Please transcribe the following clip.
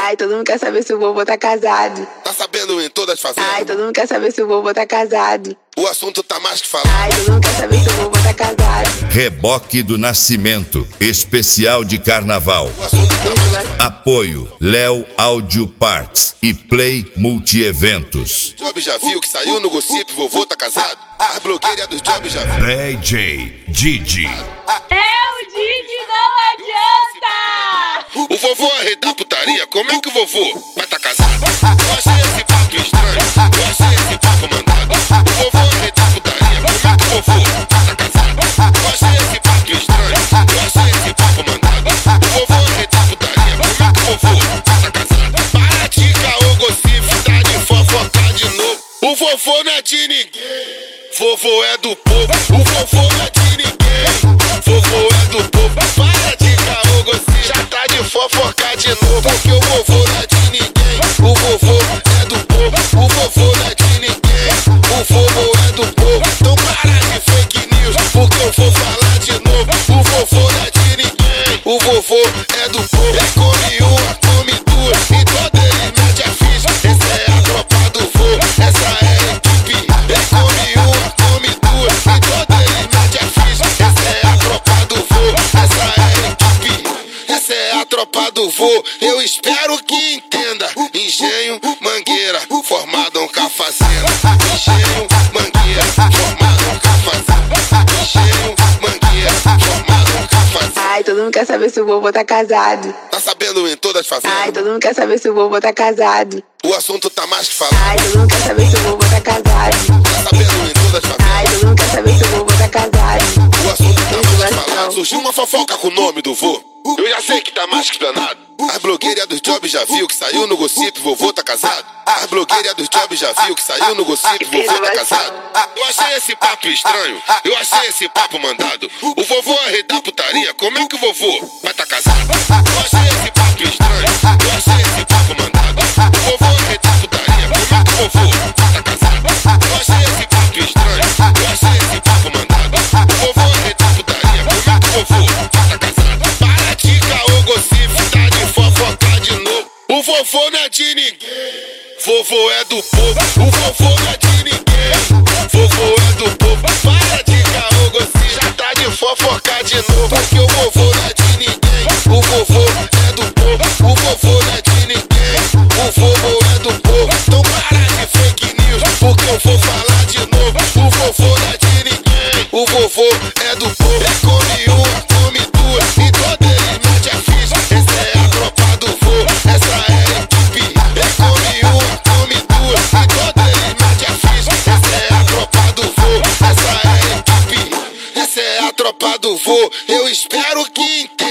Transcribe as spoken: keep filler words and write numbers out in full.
Ai, todo mundo quer saber se o vovô tá casado. Tá sabendo em todas as fazendas? Ai, todo mundo quer saber se o vovô tá casado. O assunto tá mais que falado. Ai, todo mundo quer saber se o vovô tá casado. Reboque do Nascimento, especial de carnaval. O assunto tá mais que Apoio Léo Audio Parts e Play Multieventos. Job já viu que saiu no Gossip, vovô tá casado? A blogueira dos Job já viu. D J Didi. É o Didi, não adianta! O vovô é rei da putaria, como é que o vovô vai tá casado? Eu achei esse papo estranho, eu achei esse papo mandado. O vovô é rei da putaria, como é que o vovô vai tá casado? Eu achei esse papo estranho, eu achei esse papo mandado. O vovô é rei da putaria, como é que o vovô vai tá casado? Para de caô, Gossip, tá de fofocar de novo. O vovô não é de ninguém, vovô é do povo. O vovô não é de ninguém, vovô é do povo. Para de caô, Gossip, já tá de fofocar de novo. Porque o vovô não é de ninguém, o vovô é do povo. O vovô não é de ninguém, o vovô é do povo. Então para de fake news, porque eu vou falar de novo. O vovô não é de ninguém, o vovô é do povo. É come uma, come duas, e toda ele mete a ficha. Essa é a tropa do vô, essa é a equipe. É come uma, come duas, e toda ele mete a ficha. Essa é a tropa do vô, essa é a equipe. Essa é a tropa do vô, eu espero que entenda. Engenho, Mangueira, formado com a fazenda. Engenho, Mangueira, formado com a fazenda. Engenho, Mangueira, formado com a fazenda. Ai, todo mundo quer saber se o vovô tá casado. Tá sabendo em todas as fazendas? Ai, todo mundo quer saber se o vovô tá casado. O assunto tá mais que falado. Ai, todo mundo quer saber se o vovô tá casado. Tá sabendo em todas as fazendas? Ai, todo mundo quer saber se o vovô tá casado. O assunto tá mais que falado. Surgiu uma fofoca com o nome do vô, eu já sei que tá mais que danado. A blogueira dos Job já viu que saiu no Gossip, vovô tá casado. A blogueira dos Job já viu que saiu no Gossip, vovô tá casado. Eu achei esse papo estranho, eu achei esse papo mandado. O vovô é rei da putaria, como é que o vovô vai tá casado? Eu achei esse papo estranho, eu achei esse papo mandado. O vovô é rei da putaria, como é que o vovô vai tá casado? Eu achei esse papo estranho, eu achei esse papo mandado. O vovô é rei da putaria, como é que o vovô vai tá casado? Para de caô, Gossip, tá de fofocar de novo. O vovô não é de ninguém, vovô é do povo. O vovô não é de ninguém, vovô é do povo. Para de caô, Gossip, já tá de fofocar de novo. Porque o vovô não é de ninguém, o vovô é do povo. O vovô não é de ninguém, o vovô é do povo. Então para de fake news, porque eu vou falar de novo. O vovô não é de ninguém, o vovô é do povo. É come uma, come duas, e toda ele mete a ficha. Essa é a tropa do vô, essa é a equipe. É come uma, come duas, e toda ele mete a ficha. Essa é a tropa do vô, essa é a equipe. Essa é a tropa do vô, eu espero que entenda.